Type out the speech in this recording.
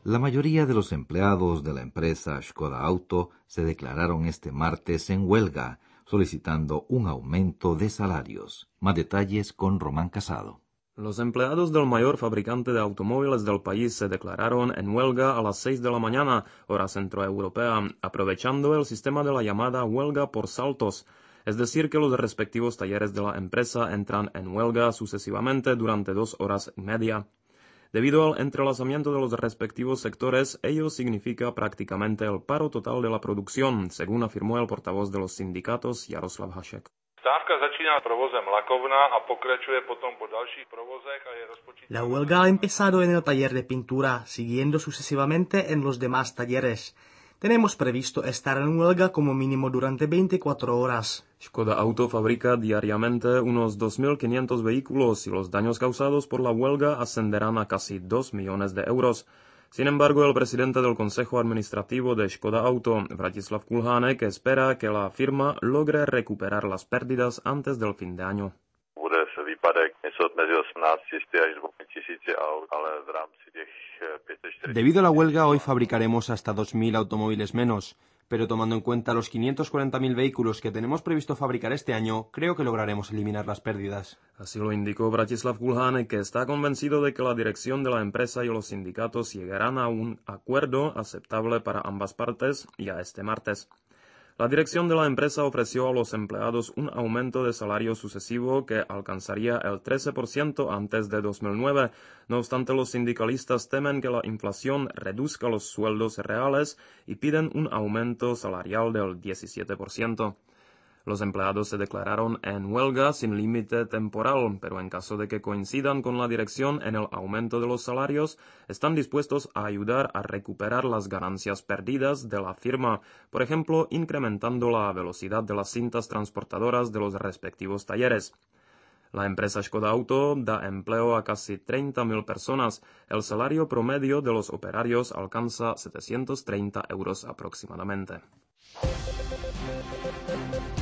La mayoría de los empleados de la empresa Škoda Auto se declararon este martes en huelga, solicitando un aumento de salarios. Más detalles con Román Casado. Los empleados del mayor fabricante de automóviles del país se declararon en huelga a las 6 de la mañana, hora centroeuropea, aprovechando el sistema de la llamada huelga por saltos. Es decir, que los respectivos talleres de la empresa entran en huelga sucesivamente durante 2 horas y media. Debido al entrelazamiento de los respectivos sectores, ello significa prácticamente el paro total de la producción, según afirmó el portavoz de los sindicatos Jaroslav Hašek. La huelga ha empezado en el taller de pintura, siguiendo sucesivamente en los demás talleres. Tenemos previsto estar en huelga como mínimo durante 24 horas. Škoda Auto fabrica diariamente unos 2.500 vehículos y los daños causados por la huelga ascenderán a casi 2 millones de euros. Sin embargo, el presidente del Consejo Administrativo de Škoda Auto, Vratislav Kulhánek, espera que la firma logre recuperar las pérdidas antes del fin de año. Debido a la huelga, hoy fabricaremos hasta 2.000 automóviles menos, pero tomando en cuenta los 540.000 vehículos que tenemos previsto fabricar este año, creo que lograremos eliminar las pérdidas. Así lo indicó Vratislav Kulhánek, que está convencido de que la dirección de la empresa y los sindicatos llegarán a un acuerdo aceptable para ambas partes ya este martes. La dirección de la empresa ofreció a los empleados un aumento de salario sucesivo que alcanzaría el 13% antes de 2009. No obstante, los sindicalistas temen que la inflación reduzca los sueldos reales y piden un aumento salarial del 17%. Los empleados se declararon en huelga sin límite temporal, pero en caso de que coincidan con la dirección en el aumento de los salarios, están dispuestos a ayudar a recuperar las ganancias perdidas de la firma, por ejemplo, incrementando la velocidad de las cintas transportadoras de los respectivos talleres. La empresa Škoda Auto da empleo a casi 30.000 personas. El salario promedio de los operarios alcanza 730 euros aproximadamente.